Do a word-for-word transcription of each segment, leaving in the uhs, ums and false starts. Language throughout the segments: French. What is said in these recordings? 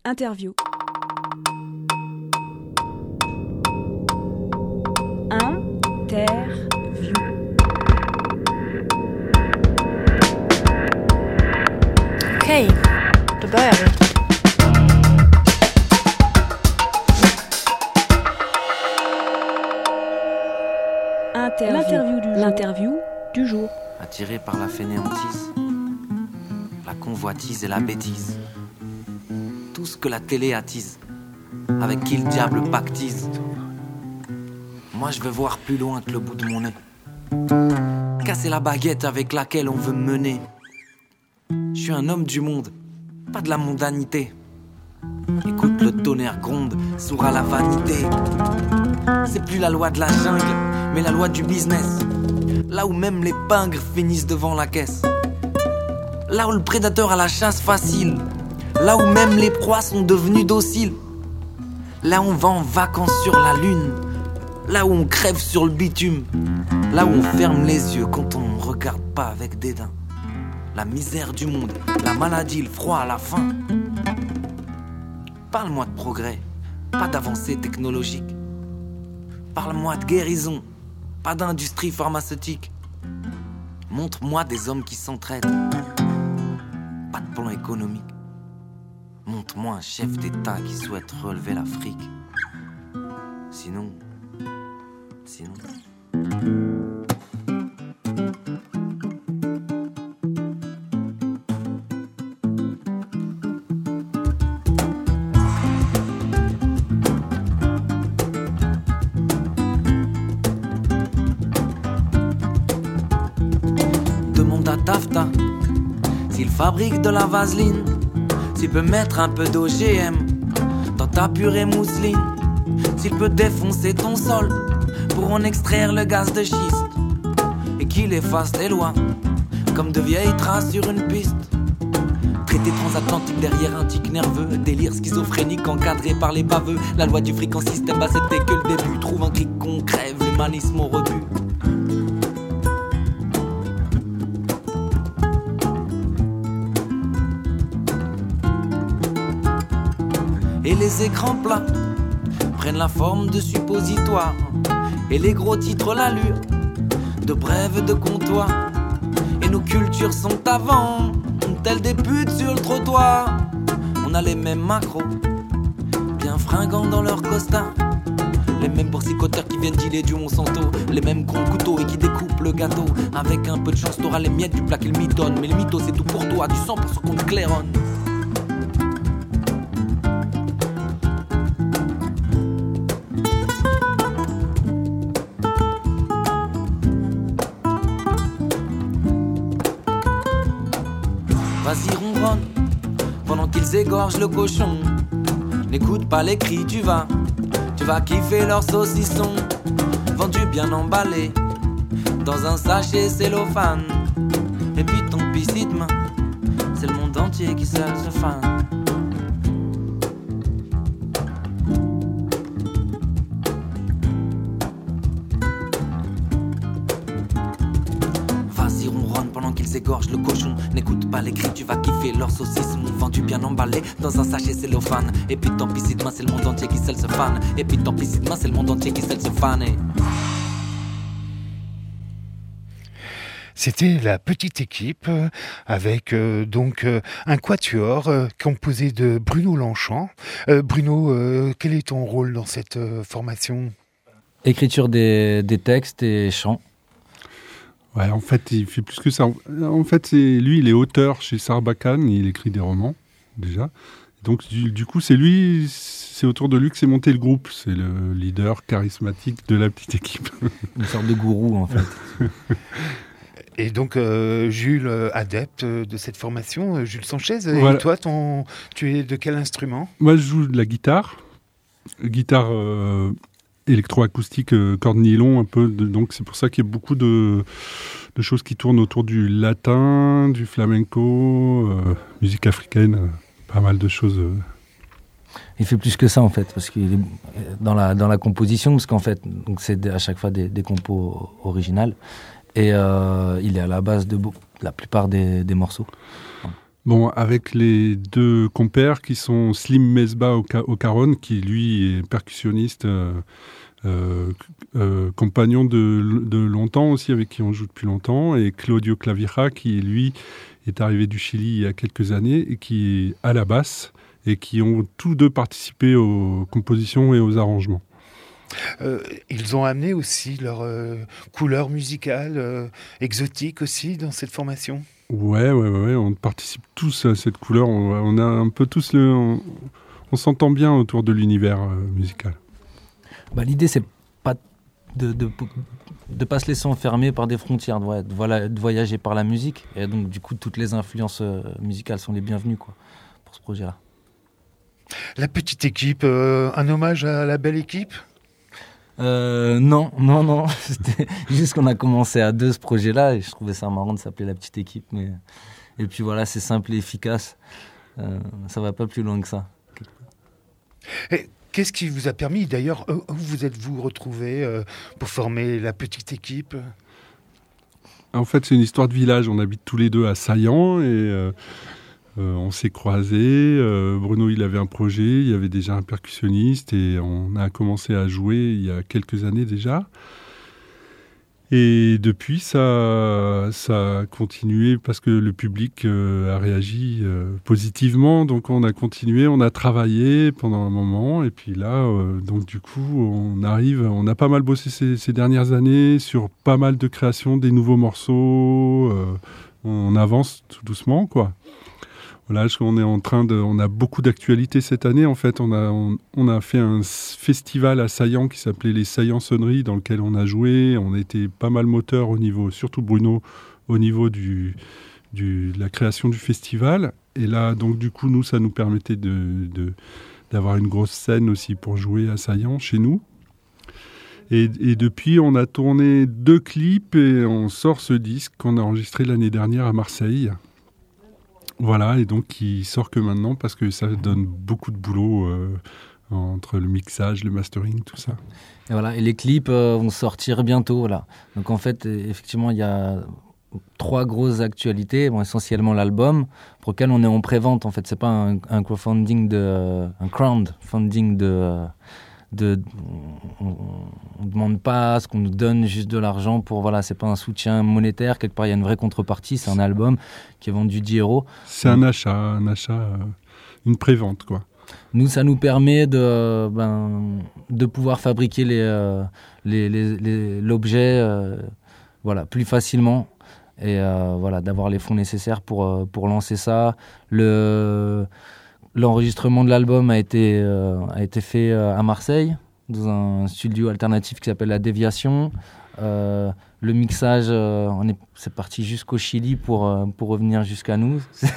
Interview. Interview. Okej, då börjar vi. Interview. L'interview du jour. L'interview du jour. Attiré par la fainéantise, la convoitise et la bêtise, tout ce que la télé attise, avec qui le diable pactise. Moi je veux voir plus loin que le bout de mon nez, casser la baguette avec laquelle on veut me mener. Je suis un homme du monde, pas de la mondanité. Écoute le tonnerre gronde, sourd à la vanité. C'est plus la loi de la jungle, mais la loi du business. Là où même les pingres finissent devant la caisse. Là où le prédateur a la chasse facile. Là où même les proies sont devenues dociles. Là où on va en vacances sur la lune. Là où on crève sur le bitume. Là où on ferme les yeux quand on ne regarde pas avec dédain. La misère du monde, la maladie, le froid, la faim. Parle-moi de progrès, pas d'avancée technologique. Parle-moi de guérison, pas d'industrie pharmaceutique. Montre-moi des hommes qui s'entraident, pas de plan économique. Montre-moi un chef d'État qui souhaite relever l'Afrique. Sinon, sinon... Tafta, s'il fabrique de la vaseline, s'il peut mettre un peu d'O G M dans ta purée mousseline, s'il peut défoncer ton sol pour en extraire le gaz de schiste, et qu'il efface les lois comme de vieilles traces sur une piste. Traité transatlantique derrière un tic nerveux, délire schizophrénique encadré par les baveux. La loi du fric en système, bah c'était que le début. Trouve un cric qu'on crève, l'humanisme au rebut. Et les écrans plats prennent la forme de suppositoires. Et les gros titres l'allure de brèves de comptoir. Et nos cultures sont avant, telles des putes sur le trottoir. On a les mêmes macros, bien fringants dans leur costard. Les mêmes boursicotaires qui viennent dealer du Monsanto. Les mêmes gros couteaux et qui découpent le gâteau. Avec un peu de chance t'auras les miettes du plat qu'ils mitonnent. Mais le mytho c'est tout pour toi, du sang pour ce qu'on te claironne. Vas-y ronronne, pendant qu'ils égorgent le cochon. N'écoute pas les cris, tu vas, tu vas kiffer leur saucisson. Vendu bien emballé, dans un sachet cellophane. Et puis ton pis si demain, c'est le monde entier qui seul se fane. Vas-y ronronne pendant qu'ils égorgent le cochon. N'écoute pas les cris, tu vas kiffer leur saucisson. Vendu bien emballé dans un sachet cellophane. Et puis tant pis si demain c'est le monde entier qui seul se fane. Et puis tant pis si demain c'est le monde entier qui seul se fane. Et... C'était la petite équipe avec euh, donc euh, un quatuor euh, composé de Bruno Longchamp. Euh, Bruno, euh, quel est ton rôle dans cette euh, formation ? Écriture des, des textes et chants. Ouais, en fait, il fait plus que ça. En fait, c'est lui, il est auteur chez Sarbacane, il écrit des romans, déjà. Donc, du, du coup, c'est lui, c'est autour de lui que s'est monté le groupe. C'est le leader charismatique de la petite équipe. Une sorte de gourou, en fait. Et donc, euh, Jules, adepte de cette formation, Jules Sanchez, voilà. Et toi, ton, tu es de quel instrument ? Moi, je joue de la guitare. Guitare... Euh, électroacoustique, euh, corde nylon un peu, de, donc c'est pour ça qu'il y a beaucoup de, de choses qui tournent autour du latin, du flamenco, euh, musique africaine, euh, pas mal de choses. Euh. Il fait plus que ça en fait, parce qu'il est dans la, dans la composition, parce qu'en fait, donc c'est à chaque fois des, des compos originales, et euh, il est à la base de, de la plupart des, des morceaux. Bon, avec les deux compères qui sont Slim Mesbah au, ca- au caron, qui lui est percussionniste, euh, euh, euh, compagnon de, de longtemps aussi, avec qui on joue depuis longtemps, et Claudio Clavija, qui lui est arrivé du Chili il y a quelques années et qui est à la basse, et qui ont tous deux participé aux compositions et aux arrangements. Euh, ils ont amené aussi leur euh, couleur musicale euh, exotique aussi dans cette formation. Ouais, ouais, ouais, ouais, on participe tous à cette couleur. On, on a un peu tous le, on, on s'entend bien autour de l'univers euh, musical. Bah, l'idée, c'est pas de, de, de pas se laisser enfermer par des frontières, de, de, voilà, de voyager par la musique. Et donc, du coup, toutes les influences euh, musicales sont les bienvenues, quoi, pour ce projet-là. La petite équipe, euh, un hommage à la belle équipe ? Euh, non, non, non. C'était juste qu'on a commencé à deux ce projet-là et je trouvais ça marrant de s'appeler la petite équipe. Mais... Et puis voilà, c'est simple et efficace. Euh, ça va pas plus loin que ça. Et qu'est-ce qui vous a permis, d'ailleurs, où vous êtes-vous retrouvés euh, pour former la petite équipe ? En fait, c'est une histoire de village. On habite tous les deux à Saillant et euh, euh, on s'est croisés. Euh, Bruno, il avait un projet, il y avait déjà un percussionniste et on a commencé à jouer il y a quelques années déjà. Et depuis, ça, ça a continué parce que le public euh, a réagi euh, positivement. Donc on a continué, on a travaillé pendant un moment. Et puis là, euh, donc du coup, on arrive, on a pas mal bossé ces, ces dernières années sur pas mal de créations, des nouveaux morceaux. Euh, on avance tout doucement, quoi. Voilà, on est en train de, on a beaucoup d'actualités cette année. En fait, on a, on, on a fait un festival à Saillant qui s'appelait les Saillant Sonneries, dans lequel on a joué. On était pas mal moteur au niveau, surtout Bruno, au niveau du, du, de la création du festival. Et là, donc du coup, nous, ça nous permettait de, de, d'avoir une grosse scène aussi pour jouer à Saillant chez nous. Et, et depuis, on a tourné deux clips et on sort ce disque qu'on a enregistré l'année dernière à Marseille. Voilà, et donc qui sort que maintenant parce que ça donne beaucoup de boulot euh, entre le mixage, le mastering, tout ça. Et voilà, et les clips euh, vont sortir bientôt, voilà. Donc en fait, effectivement, il y a trois grosses actualités. Bon, essentiellement l'album, pour lequel on est en pré-vente. En fait, c'est pas un, un crowdfunding de, un crowdfunding de. De, on ne demande pas à ce qu'on nous donne juste de l'argent pour, voilà, c'est pas un soutien monétaire, quelque part il y a une vraie contrepartie, c'est un album qui est vendu dix euros. C'est un achat, un achat, euh, une prévente, quoi. Nous, ça nous permet de, ben, de pouvoir fabriquer les, euh, les, les, les, l'objet euh, voilà, plus facilement et euh, voilà, d'avoir les fonds nécessaires pour, pour lancer ça. Le... L'enregistrement de l'album a été, euh, a été fait euh, à Marseille, dans un studio alternatif qui s'appelle La Déviation. Euh, le mixage, euh, on est, c'est parti jusqu'au Chili pour, euh, pour revenir jusqu'à nous. Ça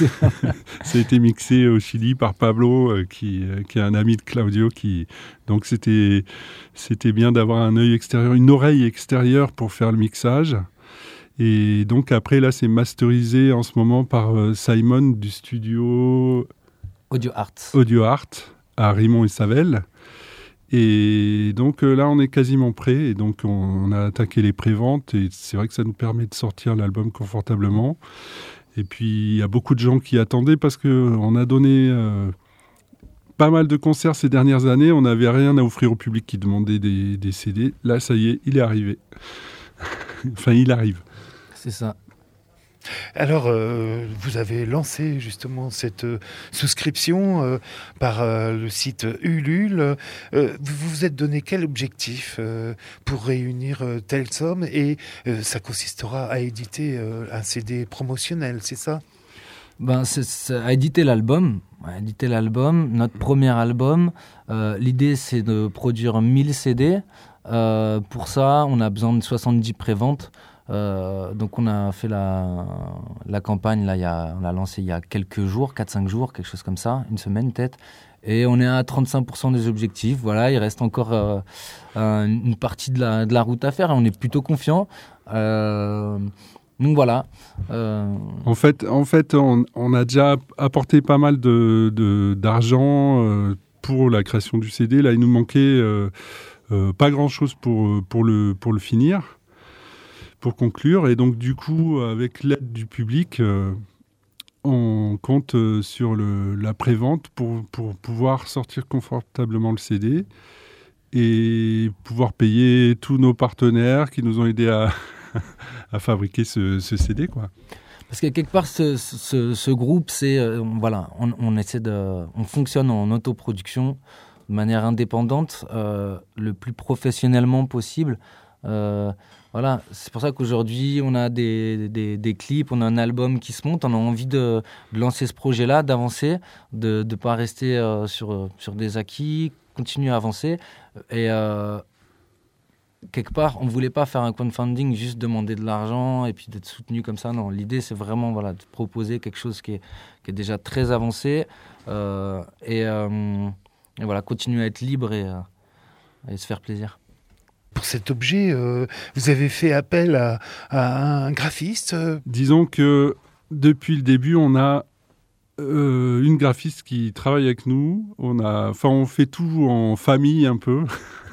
a été mixé au Chili par Pablo, euh, qui, euh, qui est un ami de Claudio. Qui, donc c'était, c'était bien d'avoir un œil extérieur, une oreille extérieure pour faire le mixage. Et donc après, là, c'est masterisé en ce moment par euh, Simon du studio... Audio Art. Audio Art à Rimont et Savel. Et donc euh, là, on est quasiment prêt. Et donc, on, on a attaqué les préventes. Et c'est vrai que ça nous permet de sortir l'album confortablement. Et puis, il y a beaucoup de gens qui attendaient parce qu'on a donné euh, pas mal de concerts ces dernières années. On n'avait rien à offrir au public qui demandait des, des C D. Là, ça y est, il est arrivé. Enfin, il arrive. C'est ça. Alors, euh, vous avez lancé justement cette euh, souscription euh, par euh, le site Ulule. Euh, vous vous êtes donné quel objectif euh, pour réunir euh, telle somme et euh, ça consistera à éditer euh, un C D promotionnel, c'est ça ? Ben, c'est, c'est à éditer l'album, à éditer l'album, notre premier album. Euh, l'idée, c'est de produire mille C D. Euh, pour ça, on a besoin de soixante-dix préventes. Euh, donc on a fait la, la campagne, là, y a, on l'a lancée il y a quelques jours, quatre cinq jours, quelque chose comme ça, une semaine peut-être. Et on est à trente-cinq pour cent des objectifs. Voilà, il reste encore euh, euh, une partie de la, de la route à faire et on est plutôt confiant. Euh, donc voilà. Euh... En fait, en fait on, on a déjà apporté pas mal de, de, d'argent euh, pour la création du C D. Là, il nous manquait euh, euh, pas grand-chose pour, pour, le, pour le finir. Pour conclure, et donc du coup, avec l'aide du public, euh, on compte euh, sur le, la prévente pour, pour pouvoir sortir confortablement le C D et pouvoir payer tous nos partenaires qui nous ont aidés à, à fabriquer ce, ce C D, quoi. Parce que quelque part, ce, ce, ce groupe, c'est euh, voilà, on, on essaie de, on fonctionne en autoproduction de manière indépendante, euh, le plus professionnellement possible. Euh, voilà, c'est pour ça qu'aujourd'hui, on a des, des, des clips, on a un album qui se monte, on a envie de, de lancer ce projet-là, d'avancer, de ne pas rester euh, sur, sur des acquis, continuer à avancer. Et euh, quelque part, on ne voulait pas faire un crowdfunding, juste demander de l'argent et puis d'être soutenu comme ça. Non, l'idée, c'est vraiment voilà, de proposer quelque chose qui est, qui est déjà très avancé euh, et, euh, et voilà, continuer à être libre et, euh, et se faire plaisir. Pour cet objet, euh, vous avez fait appel à, à un graphiste euh... Disons que depuis le début, on a euh, une graphiste qui travaille avec nous. On a, enfin, on fait tout en famille un peu.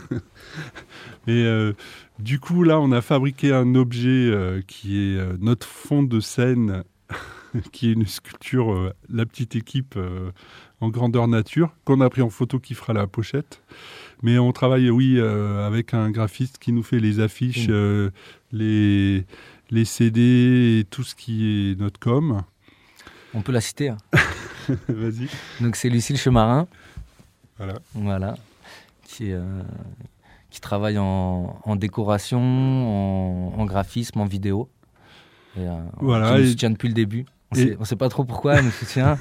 Et euh, du coup, là, on a fabriqué un objet euh, qui est euh, notre fond de scène, qui est une sculpture, euh, la petite équipe euh, en grandeur nature, qu'on a pris en photo, qui fera la pochette. Mais on travaille, oui, euh, avec un graphiste qui nous fait les affiches, mmh. euh, les, les C D et tout ce qui est notre com. On peut la citer. Hein. Vas-y. Donc, c'est Lucille Chemarin. Voilà. Voilà. Qui est... Euh... qui travaille en, en décoration, en, en graphisme, en vidéo. Et, euh, voilà, qui nous et... soutient depuis le début. On ne sait, sait pas trop pourquoi elle nous soutient.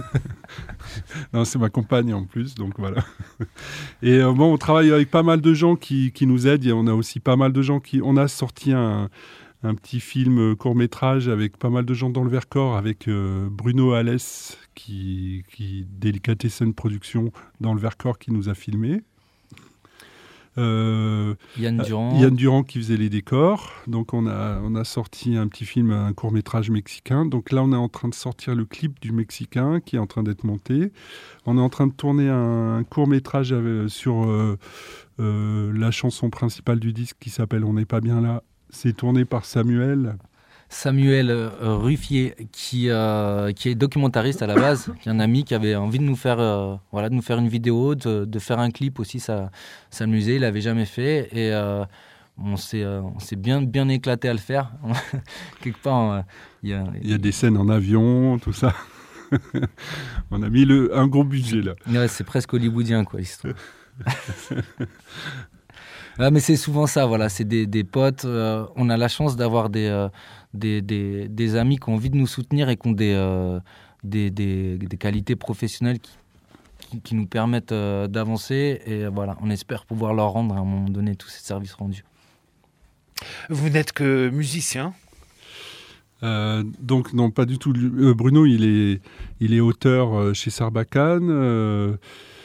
Non, c'est ma compagne en plus, donc voilà. Et euh, bon, on travaille avec pas mal de gens qui, qui nous aident. Et on a aussi pas mal de gens qui... On a sorti un, un petit film court-métrage avec pas mal de gens dans le Vercors, avec euh, Bruno Alès, qui, qui Delicatessen Productions dans le Vercors, qui nous a filmé. Euh, Yann Durand. Yann Durand qui faisait les décors. Donc on a, on a sorti un petit film, un court-métrage mexicain. Donc là, on est en train de sortir le clip du Mexicain qui est en train d'être monté. On est en train de tourner un, un court-métrage avec, sur euh, euh, la chanson principale du disque qui s'appelle « On n'est pas bien là ». C'est tourné par Samuel. Samuel euh, Ruffier, qui, euh, qui est documentariste à la base, qui est un ami qui avait envie de nous faire, euh, voilà, de nous faire une vidéo, de, de faire un clip aussi, ça, ça l'amusait, il l'avait jamais fait. Et euh, on s'est, euh, on s'est bien, bien éclaté à le faire. Quelque part, il euh, y, a, il y a des scènes en avion, tout ça. On a mis le, un gros budget là. Ouais, c'est presque hollywoodien, quoi, l'histoire. Ah, mais c'est souvent ça, voilà, c'est des, des potes. Euh, on a la chance d'avoir des, euh, des, des, des amis qui ont envie de nous soutenir et qui ont des, euh, des, des, des qualités professionnelles qui, qui, qui nous permettent euh, d'avancer. Et euh, voilà, on espère pouvoir leur rendre à un moment donné tous ces services rendus. Vous n'êtes que musicien ? Euh, donc non, pas du tout. Euh, Bruno, il est, il est auteur euh, chez Sarbacane. Euh,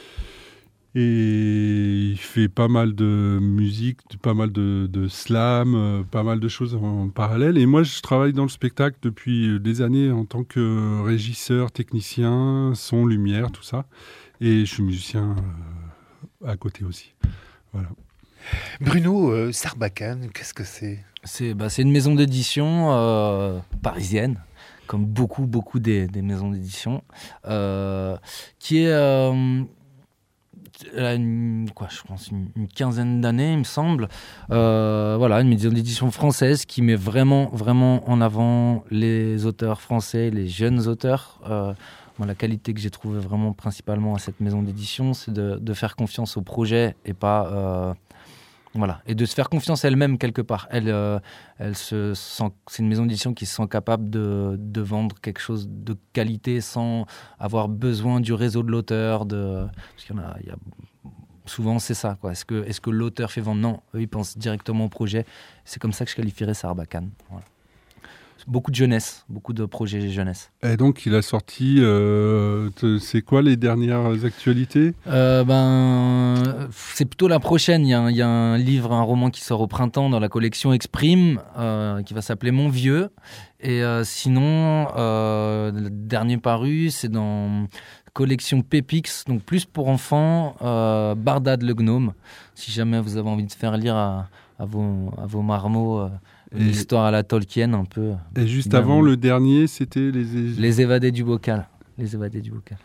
Et il fait pas mal de musique, pas mal de, de slam, euh, pas mal de choses en parallèle. Et moi, je travaille dans le spectacle depuis des années en tant que régisseur, technicien, son, lumière, tout ça. Et je suis musicien euh, à côté aussi. Voilà. Bruno, euh, Sarbacane, qu'est-ce que c'est ? C'est, bah, c'est une maison d'édition euh, parisienne, comme beaucoup, beaucoup des, des maisons d'édition, euh, qui est... Euh, Elle a une, quoi, je pense une, une quinzaine d'années, il me semble. Euh, voilà, une maison d'édition française qui met vraiment, vraiment en avant les auteurs français, les jeunes auteurs. Euh, moi, la qualité que j'ai trouvée vraiment principalement à cette maison d'édition, c'est de, de faire confiance au projet et pas... Euh, voilà, et de se faire confiance elle-même quelque part. Elle, euh, elle se sent, c'est une maison d'édition qui se sent capable de, de vendre quelque chose de qualité sans avoir besoin du réseau de l'auteur. De, parce qu'il y en a, il y a, souvent, c'est ça, quoi. Est-ce que, est-ce que l'auteur fait vendre ? Non, eux, ils pensent directement au projet. C'est comme ça que je qualifierais Sarbacane. Voilà. Beaucoup de jeunesse, beaucoup de projets jeunesse. Et donc, il a sorti, euh, te, c'est quoi les dernières actualités ? euh, ben, C'est plutôt la prochaine. Il y, a un, il y a un livre, un roman qui sort au printemps dans la collection Exprime, euh, qui va s'appeler Mon Vieux. Et euh, sinon, euh, le dernier paru, c'est dans collection Pépix, donc plus pour enfants, euh, Bardad le gnome. Si jamais vous avez envie de faire lire à, à, vos, à vos marmots... Euh, Une Et- histoire à la Tolkien un peu. Et juste Bien. avant, le dernier, c'était les... Les évadés du bocal. Les évadés du bocal.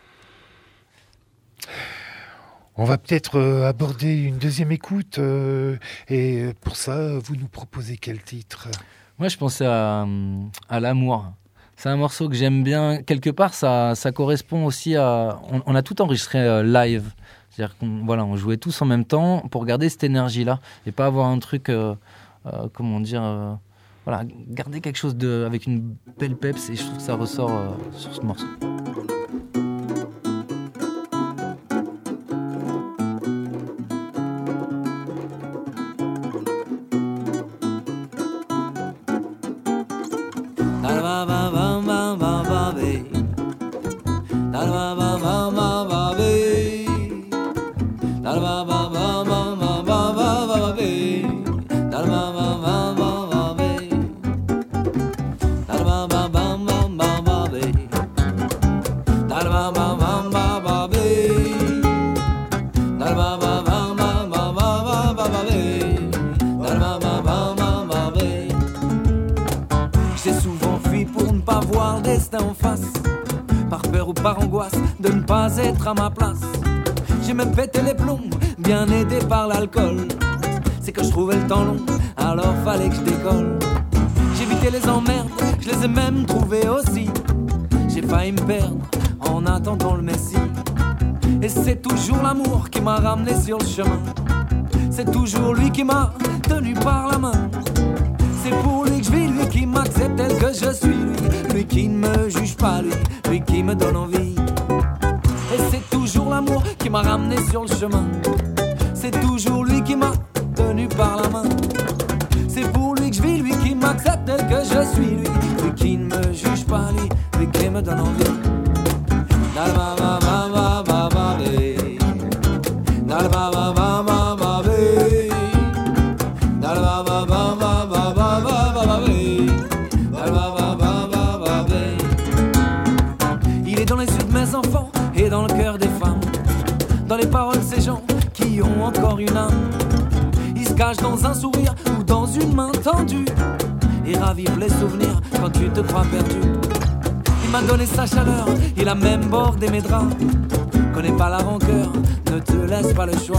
On va peut-être euh, aborder une deuxième écoute. euh, et pour ça, vous nous proposez quel titre ? Moi, je pensais à, hum, à L'amour. C'est un morceau que j'aime bien. Quelque part, ça, ça correspond aussi à... On, on a tout enregistré euh, live. C'est-à-dire qu'on voilà, on jouait tous en même temps pour garder cette énergie-là et pas avoir un truc, euh, euh, comment dire... euh, voilà, garder quelque chose de, avec une belle peps et je trouve que ça ressort euh, sur ce morceau. J'ai souvent fui pour ne pas voir le destin en face, par peur ou par angoisse de ne pas être à ma place. J'ai même pété les plombs, bien aidé par l'alcool. C'est que je trouvais le temps long, alors fallait que je décolle. J'ai évité les emmerdes, je les ai même trouvées aussi. J'ai failli me perdre en attendant le messie. Et c'est toujours l'amour qui m'a ramené sur le chemin. C'est toujours lui qui m'a tenu par la main. C'est pour lui que je vis, lui qui m'accepte tel que je suis, lui, lui qui ne me juge pas, lui, lui qui me donne envie. Et c'est toujours l'amour qui m'a ramené sur le chemin. C'est toujours lui qui m'a tenu par la main. C'est pour lui que je vis, lui qui m'accepte tel que je suis, lui, lui qui ne me juge pas, lui, lui qui me donne envie. Il est dans les yeux de mes enfants et dans le cœur des femmes, dans les paroles de ces gens qui ont encore une âme. Il se cache dans un sourire ou dans une main tendue et ravive les souvenirs quand tu te crois perdu. Il m'a donné sa chaleur, il a même bordé mes draps. Connais pas la rancœur, ne te laisse pas le choix.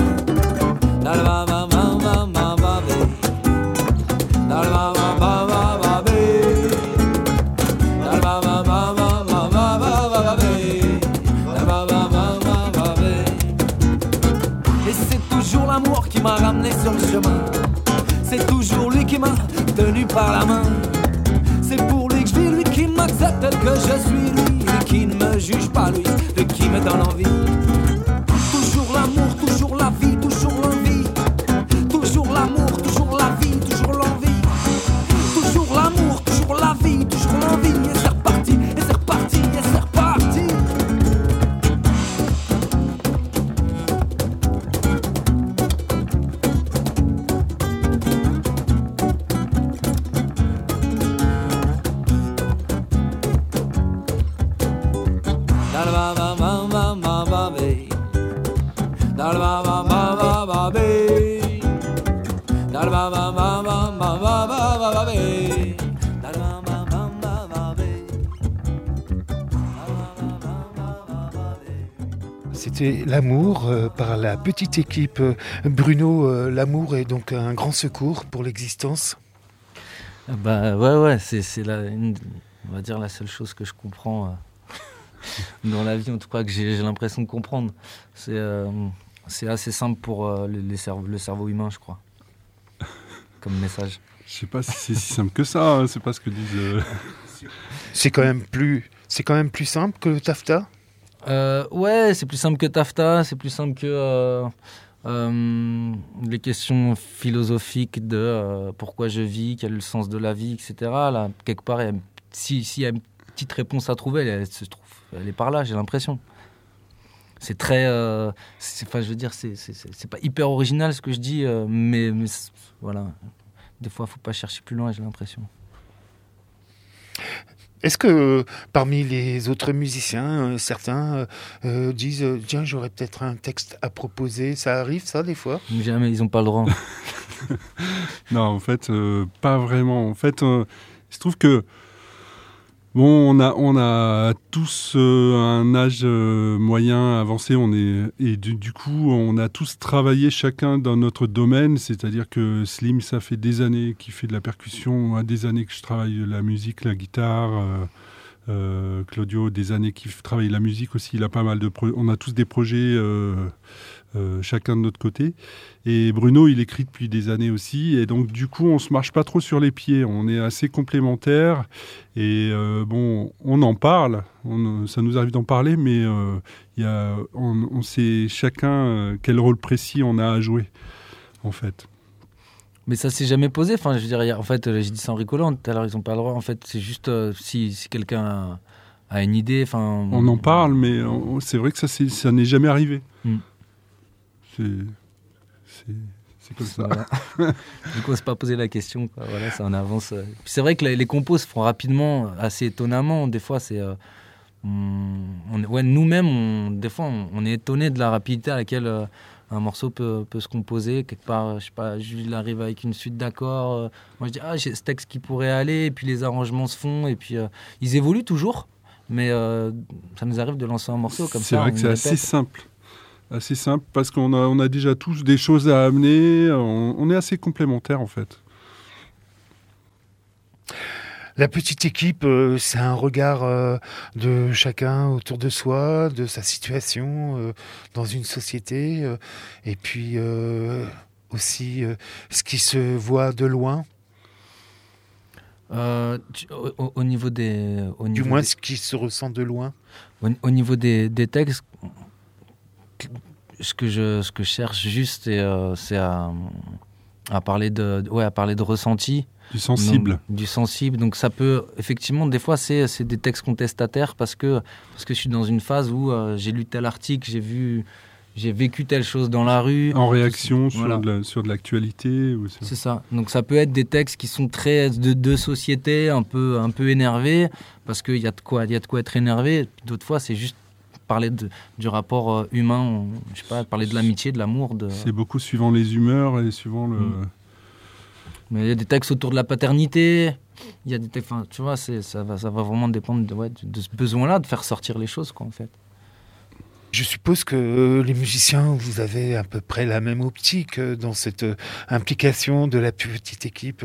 Et c'est toujours l'amour qui m'a ramené sur le chemin. C'est toujours lui qui m'a tenu par la main. C'est pour lui que je vis, lui qui m'accepte tel que je suis, lui, lui qui ne me juge pas, lui, lui qui me donne envie. Toujours l'amour, toujours la vie, toujours l'envie. Toujours l'amour, toujours la vie, toujours l'envie. Toujours l'amour, toujours la vie, toujours l'envie. Et c'est reparti, et c'est reparti, et c'est reparti. C'était L'amour euh, par la petite équipe euh, Bruno. euh, L'amour est donc un grand secours pour l'existence. Bah ouais, ouais, c'est, c'est la, une, on va dire la seule chose que je comprends euh, dans la vie, en tout cas que j'ai, j'ai l'impression de comprendre. C'est, euh, c'est assez simple pour euh, les, les cerveaux, le cerveau humain, je crois, comme message. Je sais pas si c'est si simple que ça, hein, c'est pas ce que disent... euh, C'est quand même plus, c'est quand même plus simple que le taffetas. Euh, ouais, c'est plus simple que Taffeta, c'est plus simple que euh, euh, les questions philosophiques de euh, pourquoi je vis, quel est le sens de la vie, et cetera. Là, quelque part, il y a, si, s'il y a une petite réponse à trouver, elle, elle se trouve, elle est par là, j'ai l'impression. C'est très, euh, c'est, enfin, je veux dire, c'est, c'est, c'est, c'est pas hyper original ce que je dis, euh, mais, mais voilà, des fois, faut pas chercher plus loin, j'ai l'impression. Est-ce que euh, parmi les autres musiciens, euh, certains euh, euh, disent euh, tiens, j'aurais peut-être un texte à proposer. Ça arrive, ça, des fois? Jamais, ils n'ont pas le droit. Non, en fait, euh, pas vraiment. En fait, euh, il se trouve que bon, on a, on a tous euh, un âge euh, moyen avancé, on est, et du, du coup, on a tous travaillé chacun dans notre domaine, c'est-à-dire que Slim, ça fait des années qu'il fait de la percussion, moi, des années que je travaille la musique, la guitare, euh, euh, Claudio, des années qu'il travaille la musique aussi, il a pas mal de pro- on a tous des projets euh, euh, chacun de notre côté. Et Bruno, il écrit depuis des années aussi. Et donc, du coup, on se marche pas trop sur les pieds. On est assez complémentaires. Et euh, bon, on en parle. On, ça nous arrive d'en parler, mais euh, y a, on, on sait chacun euh, quel rôle précis on a à jouer, en fait. Mais ça s'est jamais posé. Enfin, je veux dire, y a- en fait, euh, j'ai dit ça en rigolant. Tout à l'heure, ils n'ont pas le droit. En fait, c'est juste euh, si, si quelqu'un a, a une idée. Enfin, On en parle, mais on- c'est vrai que ça, c'est, ça n'est jamais arrivé. Mm. C'est, c'est, c'est comme ça. Voilà. Du coup, on s'est pas posé la question. Quoi. Voilà, ça en avance. euh. Puis c'est vrai que les, les compos se font rapidement, assez étonnamment. Des fois, c'est, euh, on, on- ouais, nous-mêmes, on, des fois, on, on est étonné de la rapidité à laquelle euh, un morceau peut, peut se composer. Quelque part, je sais pas, Jules arrive avec une suite d'accords. euh, moi, je dis, ah, j'ai ce texte qui pourrait aller. Et puis les arrangements se font. Et puis euh, ils évoluent toujours. Mais euh, ça nous arrive de lancer un morceau comme c'est ça. vrai on que c'est répète. assez simple. Assez simple parce qu'on a, on a déjà tous des choses à amener. On, on est assez complémentaires, en fait. La petite équipe, euh, c'est un regard euh, de chacun autour de soi, de sa situation euh, dans une société, euh, et puis euh, aussi euh, ce qui se voit de loin, Euh, tu- au, au- au niveau des, au du niveau moins des- ce qui se ressent de loin. Au, au niveau des, des textes, ce que je, ce que je cherche juste, c'est, euh, c'est à, à parler de, ouais, à parler de ressenti. Du sensible. Donc, du sensible. Donc ça peut, effectivement, des fois, c'est, c'est des textes contestataires parce que, parce que je suis dans une phase où euh, j'ai lu tel article, j'ai vu, j'ai vécu telle chose dans la rue. En réaction sur, Voilà. de la, sur de l'actualité. Ou sur- C'est ça. Donc ça peut être des textes qui sont très de, de société, un peu, un peu énervés, parce qu'il y a de quoi, il y a de quoi être énervé. D'autres fois, c'est juste parler de, du rapport euh, humain, on- je sais pas, parler de l'amitié, de l'amour. De... C'est beaucoup suivant les humeurs et suivant le... Mm. Mais il y a des textes autour de la paternité. Il y a des textes, enfin, tu vois, c'est, ça va, ça va vraiment dépendre de, ouais, de, de ce besoin-là de faire sortir les choses, quoi, en fait. Je suppose que euh, les musiciens, vous avez à peu près la même optique euh, dans cette euh, implication de la petite équipe.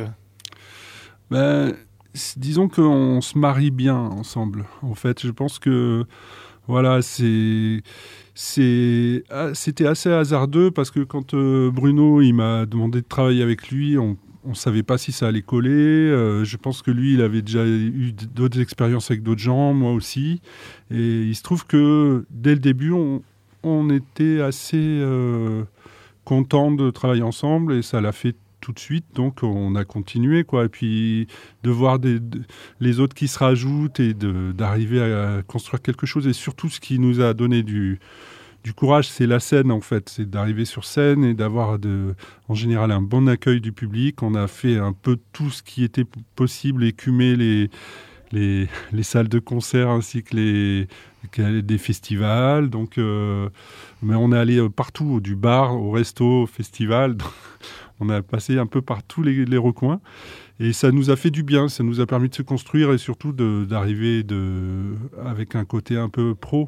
Ben, c- disons qu'on se marie bien ensemble. En fait, je pense que voilà, c'est, c'est, ah, c'était assez hasardeux parce que quand euh, Bruno il m'a demandé de travailler avec lui, on ne savait pas si ça allait coller. Euh, je pense que lui, il avait déjà eu d- d'autres expériences avec d'autres gens, moi aussi. Et il se trouve que dès le début, on, on était assez euh, contents de travailler ensemble et ça l'a fait tout de suite, donc on a continué, quoi. Et puis de voir des, de- les autres qui se rajoutent et de, d'arriver à construire quelque chose. Et surtout, ce qui nous a donné du, du courage, c'est la scène, en fait. C'est d'arriver sur scène et d'avoir, de, en général, un bon accueil du public. On a fait un peu tout ce qui était p- possible, écumer les, les, les salles de concert ainsi que les, que des festivals. Donc, euh, mais on est allé euh, partout, du bar au resto, au festival. On a passé un peu par tous les, les recoins et ça nous a fait du bien, ça nous a permis de se construire et surtout de, d'arriver de, avec un côté un peu pro.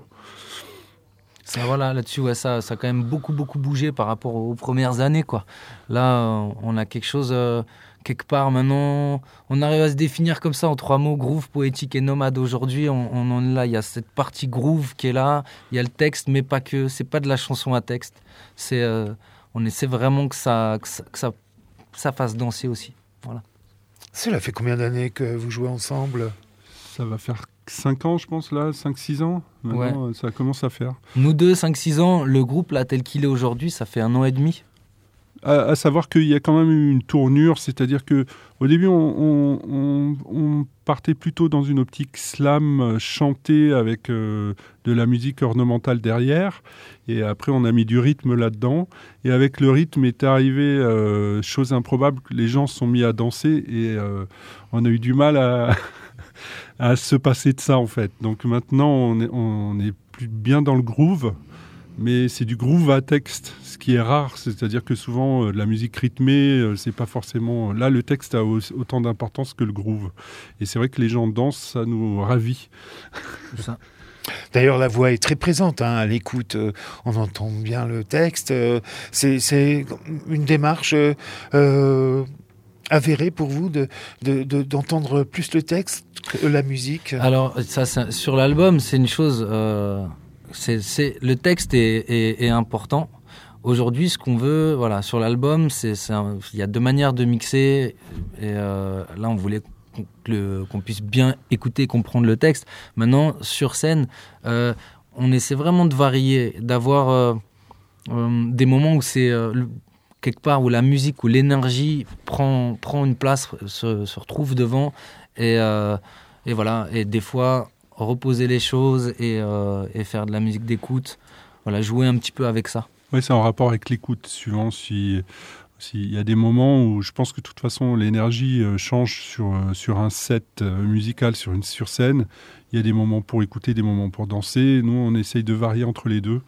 Ça, voilà, là-dessus, ouais, ça, ça a quand même beaucoup, beaucoup bougé par rapport aux premières années, quoi. Là, euh, on a quelque chose, euh, quelque part maintenant, on arrive à se définir comme ça en trois mots, groove, poétique et nomade. Aujourd'hui, on, on en est là, il y a cette partie groove qui est là, il y a le texte, mais pas que, c'est pas de la chanson à texte, c'est... Euh, on essaie vraiment que ça, que ça, que ça, ça fasse danser aussi. Voilà. Cela fait combien d'années que vous jouez ensemble? Ça va faire cinq ans, je pense, là, cinq six ans. Maintenant, ça commence à faire. Nous deux, cinq six ans, le groupe, là, tel qu'il est aujourd'hui, ça fait un an et demi. À, à savoir qu'il y a quand même eu une tournure, c'est-à-dire que au début, on, on, on, on partait plutôt dans une optique slam euh, chantée avec euh, de la musique ornementale derrière, et après on a mis du rythme là-dedans, et avec le rythme est arrivé euh, chose improbable, les gens se sont mis à danser, et euh, on a eu du mal à, à se passer de ça en fait. Donc maintenant on est, on est plus bien dans le groove, mais c'est du groove à texte, ce qui est rare. C'est-à-dire que souvent euh, la musique rythmée, euh, c'est pas forcément. Là, le texte a au- autant d'importance que le groove. Et c'est vrai que les gens dansent, ça nous ravit. C'est ça. D'ailleurs, la voix est très présente hein, à l'écoute. Euh, on entend bien le texte. Euh, c'est, c'est une démarche euh, euh, avérée pour vous de, de, de- d'entendre plus le texte que la musique. Alors, ça, ça- sur l'album, c'est une chose. euh, c'est, c'est, le texte est, est- est important. Aujourd'hui, ce qu'on veut, voilà, sur l'album, c'est, c'est un- il y a deux manières de mixer. Et euh, là, on voulait qu'on, que le- qu'on puisse bien écouter et comprendre le texte. Maintenant, sur scène, euh, on essaie vraiment de varier, d'avoir euh, euh, des moments où c'est euh, le- quelque part où la musique, où l'énergie prend, prend une place, se, se retrouve devant. Et, euh, et voilà, et des fois, reposer les choses et, euh, et faire de la musique d'écoute. Voilà, jouer un petit peu avec ça. Oui, c'est en rapport avec l'écoute, suivant si. S'il y a des moments où je pense que de toute façon l'énergie euh, change sur, euh, sur un set euh, musical, sur une sur scène. Il y a des moments pour écouter, des moments pour danser. Nous, on essaye de varier entre les deux.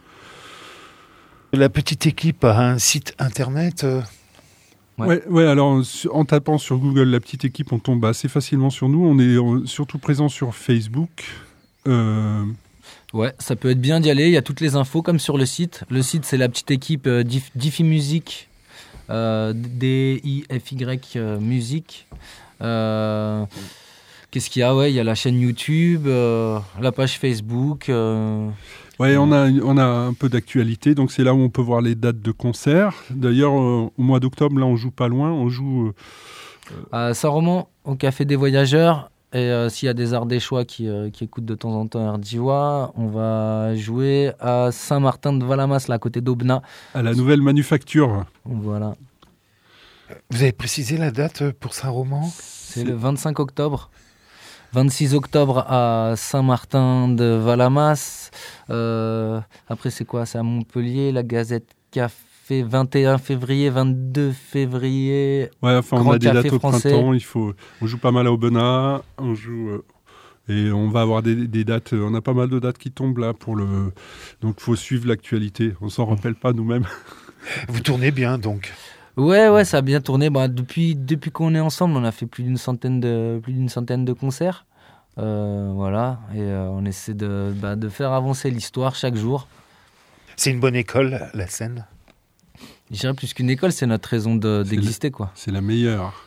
La petite équipe a un site internet. euh, Ouais. Ouais, ouais, alors en, en tapant sur Google la petite équipe, on tombe assez facilement sur nous. On est euh, surtout présent sur Facebook. Euh, Ouais, ça peut être bien d'y aller. Il y a toutes les infos comme sur le site. Le site, c'est la petite équipe euh, Dif- Diffy Music, euh, D I F Y euh, Music. Euh, qu'est-ce qu'il y a? Ouais, il y a la chaîne YouTube, euh, la page Facebook. euh, ouais, on a, on a un peu d'actualité, donc c'est là où on peut voir les dates de concert. D'ailleurs, euh, au mois d'octobre, là, on joue pas loin. On joue. euh, À Saint-Romain, au Café des Voyageurs. Et euh, s'il y a des Ardéchois qui, euh, qui écoutent de temps en temps Ardiwa, on va jouer à Saint-Martin-de-Valamas, là, à côté d'Aubenas. à la nouvelle manufacture. Voilà. Vous avez précisé la date pour Saint-Roman? C'est le vingt-cinq octobre. vingt-six octobre à Saint-Martin-de-Valamas. Euh, après, c'est quoi? C'est à Montpellier, la Gazette Café. vingt et un février, vingt-deux février. Ouais, enfin, on Grand a des Café dates au français. printemps. Il faut, on joue pas mal à Aubenas. On joue. euh, Et on va avoir des, des dates, on a pas mal de dates qui tombent là pour le. Donc il faut suivre l'actualité. On s'en rappelle pas nous-mêmes. Vous tournez bien donc. Ouais, ouais, ça a bien tourné. Bah, depuis, depuis qu'on est ensemble, on a fait plus d'une centaine de, plus d'une centaine de concerts. Euh, voilà. Et euh, on essaie de, bah, de faire avancer l'histoire chaque jour. C'est une bonne école, la scène. Je dirais plus qu'une école, c'est notre raison de, C'est d'exister, quoi. C'est la meilleure.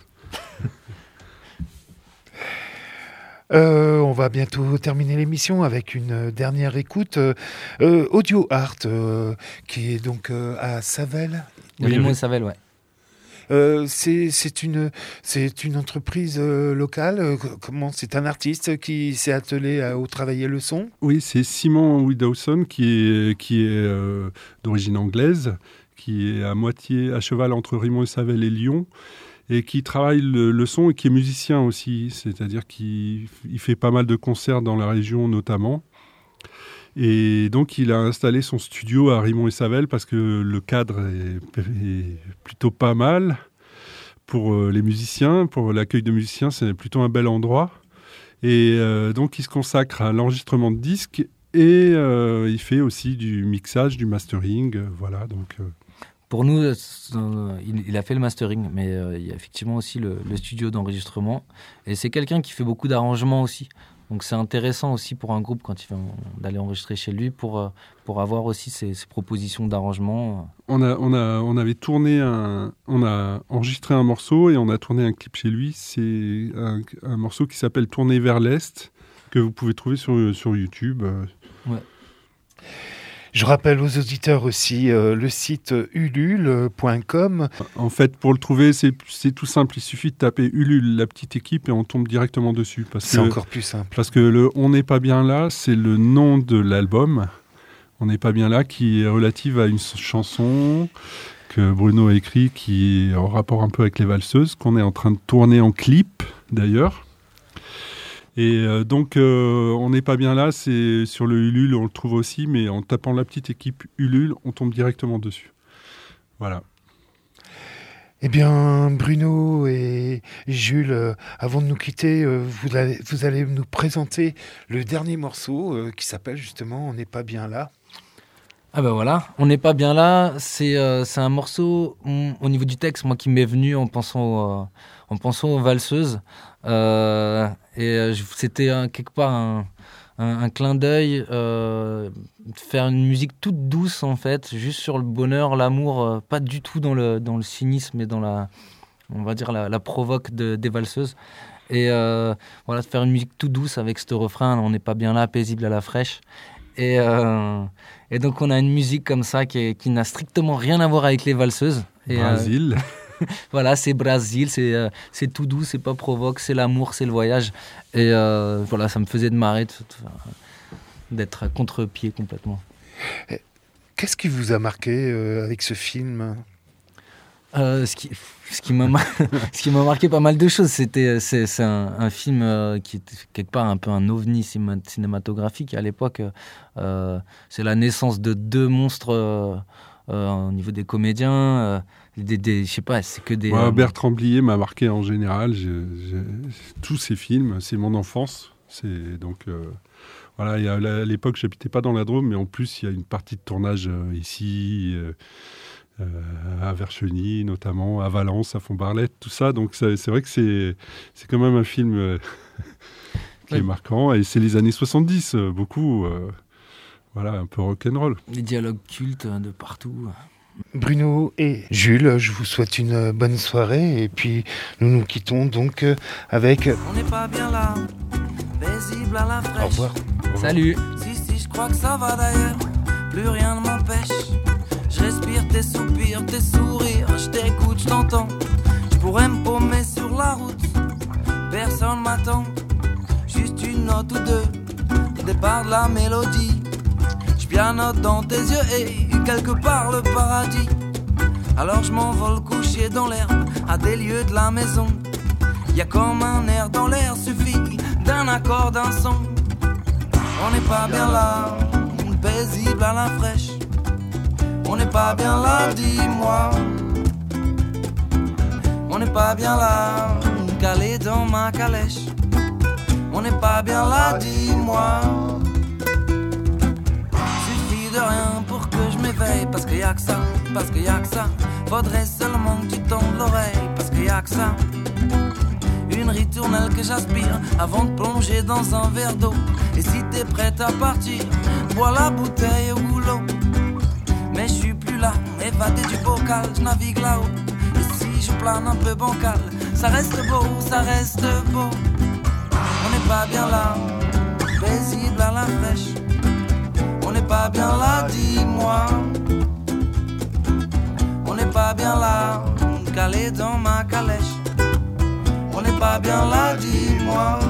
Euh, on va bientôt terminer l'émission avec une dernière écoute. Euh, euh, Audio Art, euh, qui est donc euh, à Savel. Oui, Raymond oui. et Savel, ouais. Euh, c'est, c'est, une, c'est une entreprise euh, locale. euh, Comment, c'est un artiste qui s'est attelé à, au travailler le son. Oui, c'est Simon Widowson qui est, qui est euh, d'origine anglaise, qui est à moitié à cheval entre Raymond et Savel et Lyon, et qui travaille le, le son et qui est musicien aussi, c'est-à-dire qu'il il fait pas mal de concerts dans la région notamment. Et donc il a installé son studio à Raymond et Savel parce que le cadre est, est plutôt pas mal pour euh, les musiciens, pour l'accueil de musiciens, c'est plutôt un bel endroit. Et euh, donc il se consacre à l'enregistrement de disques et euh, il fait aussi du mixage, du mastering, euh, voilà donc. Euh, Pour nous, euh, il, il a fait le mastering, mais euh, il y a effectivement aussi le, le studio d'enregistrement. Et c'est quelqu'un qui fait beaucoup d'arrangements aussi. Donc c'est intéressant aussi pour un groupe quand il va d'aller enregistrer chez lui pour, euh, pour avoir aussi ses, ses propositions d'arrangement. On, a, on, a, on avait tourné un, on a enregistré un morceau et on a tourné un clip chez lui. C'est un, un morceau qui s'appelle Tourner vers l'Est, que vous pouvez trouver sur, sur YouTube. Ouais. Je rappelle aux auditeurs aussi euh, le site ulule point com. En fait, pour le trouver, c'est, c'est tout simple. Il suffit de taper Ulule, la petite équipe, et on tombe directement dessus. Parce C'est que, encore plus simple. Parce que le On n'est pas bien là, c'est le nom de l'album. On n'est pas bien là, qui est relative à une chanson que Bruno a écrite, qui est en rapport un peu avec les valseuses, qu'on est en train de tourner en clip, d'ailleurs. Et euh, donc, euh, on n'est pas bien là, c'est sur le Ulule, on le trouve aussi, mais en tapant la petite équipe Ulule, on tombe directement dessus. Voilà. Eh bien, Bruno et Jules, euh, avant de nous quitter, euh, vous, allez, vous allez nous présenter le dernier morceau euh, qui s'appelle justement « On n'est pas bien là ». Ah ben voilà, On n'est pas bien là, c'est, euh, c'est un morceau, on, au niveau du texte, moi qui m'est venu en pensant, au, euh, en pensant aux valseuses. Euh, et euh, c'était un, quelque part un, un, un clin d'œil, euh, faire une musique toute douce en fait, juste sur le bonheur, l'amour, euh, pas du tout dans le, dans le cynisme et dans la, on va dire la, la provoque de, des valseuses. Et euh, voilà, faire une musique toute douce avec ce refrain, on n'est pas bien là, paisible à la fraîche. Et, euh, et donc on a une musique comme ça qui, est, qui n'a strictement rien à voir avec les valseuses. Et, Brésil. Euh, voilà, c'est Brésil, c'est, euh, c'est tout doux, c'est pas provoque, c'est l'amour, c'est le voyage. Et euh, voilà, ça me faisait de marrer de, de, d'être à contre-pied complètement. Qu'est-ce qui vous a marqué euh, avec ce film ? Euh, ce, qui, ce, qui m'a, ce qui m'a marqué pas mal de choses, c'était, c'est, c'est un, un film euh, qui était quelque part un peu un ovni cinématographique à l'époque. Euh, c'est la naissance de deux monstres euh, euh, au niveau des comédiens. Euh, des, des, je sais pas, c'est que des... Ouais, euh, Bertrand Blier m'a marqué en général. Je, je, tous ces films, c'est mon enfance. C'est donc... Euh... Voilà, il y a, à l'époque, je n'habitais pas dans la Drôme, mais en plus, il y a une partie de tournage euh, ici, euh, euh, à Vercheny notamment, à Valence, à Font-Barlette, tout ça. Donc, ça, c'est vrai que c'est, c'est quand même un film euh, qui ouais. est marquant. Et c'est les années soixante-dix, euh, beaucoup. Euh, voilà, un peu rock'n'roll. Les dialogues cultes de partout. Bruno et Jules, je vous souhaite une bonne soirée. Et puis, nous nous quittons donc avec... On n'est pas bien là, paisible à la fraîche. Au revoir. Salut. Si, si, je crois que ça va d'ailleurs, plus rien ne m'empêche. Je respire tes soupirs, tes sourires, je t'écoute, je t'entends. Je pourrais me paumer sur la route, personne m'attend. Juste une note ou deux, au départ de la mélodie. Je pianote dans tes yeux et quelque part le paradis. Alors je m'envole couché dans l'herbe, à des lieux de la maison. Y'a comme un air dans l'air, suffit d'un accord, d'un son. On n'est pas bien là, paisible à la fraîche. On n'est pas bien là, dis-moi. On n'est pas bien là, calé dans ma calèche. On n'est pas bien là, dis-moi. Suffit de rien pour que je m'éveille, parce qu'il y a que ça, parce qu'il y a que ça. Faudrait seulement que tu tendes l'oreille, parce qu'il y a que ça. Une ritournelle que j'aspire avant de plonger dans un verre d'eau. Et si t'es prête à partir, bois la bouteille au goulot. Mais je suis plus là, évadé du bocal, je navigue là-haut. Et si je plane un peu bancal, ça reste beau, ça reste beau. On n'est pas bien là, paisible à la fraîche. On n'est pas bien là, dis-moi. On n'est pas bien là, calé dans ma calèche. On n'est pas bien là, dis-moi.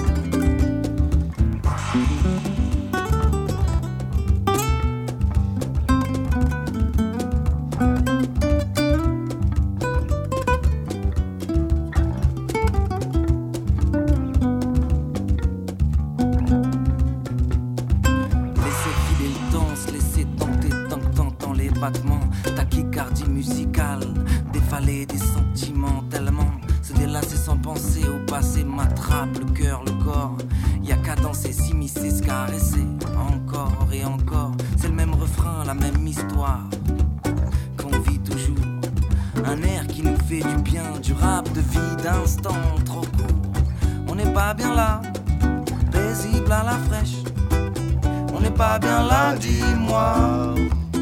Tachycardie musicale, défaler des sentiments tellement. Se délasser sans penser au passé m'attrape le cœur, le corps. Y'a qu'à danser, s'immiscer, se caresser. Encore et encore, c'est le même refrain, la même histoire qu'on vit toujours. Un air qui nous fait du bien, du rap de vie d'instant trop court. On n'est pas bien là, paisible à la fraîche. On n'est pas bien là, dis-moi.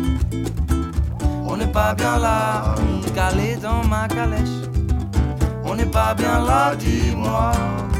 On n'est pas bien là, calé dans ma calèche. On n'est pas bien là, dis-moi.